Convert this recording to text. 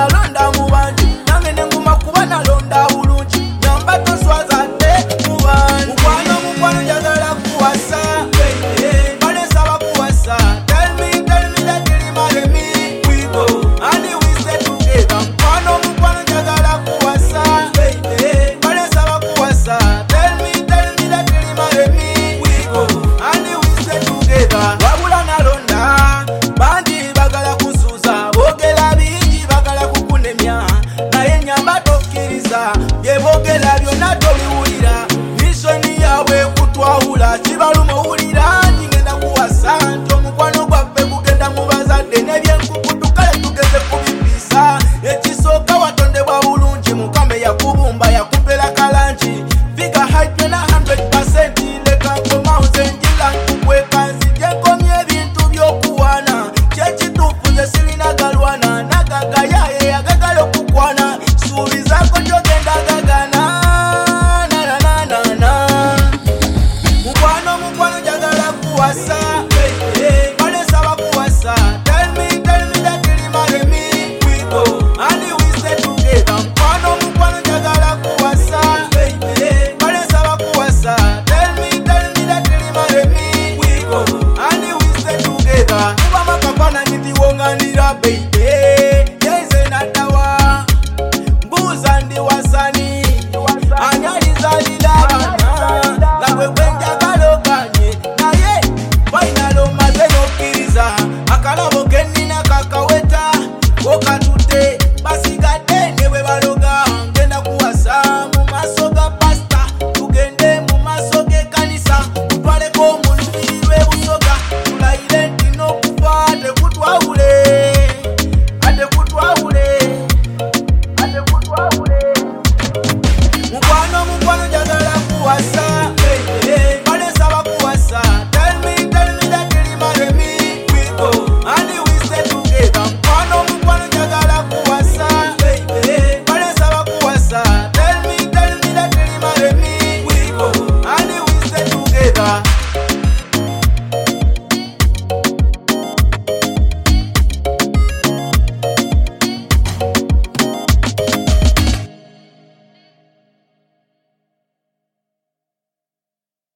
nalonda mu bangi nange nenguma kuba nalonda bulungi nyamba toswaza te mu bangi mukwano njagala kuwasa balesaba kuwasa tell me that you marry me we go and we stay together mukwano njagala kuwasa balesaba kuwasa tell me that you marry me we go and we stay together wabula nalonda bandi bagala kusuza bogela bingi bagala kukunemya naye nyamba tokkiriza byebogela byonna tobiwulira mishoni yawe kutwawula kibaluma owulira ngenda kuwasa nti omukwano gwaffe gugenda mu bazadde n'ebyenkukutu kale tugeze kubipisa ekisooka watondebwa bulungi mukama yakubumba yakupera kalangi figa hype na 100% leka nkomauze njira nkukweka nzije nkomye ebintu by'okuwaana kyekituufu ze sirina galwana nagagayaye agagala okukwana suubizako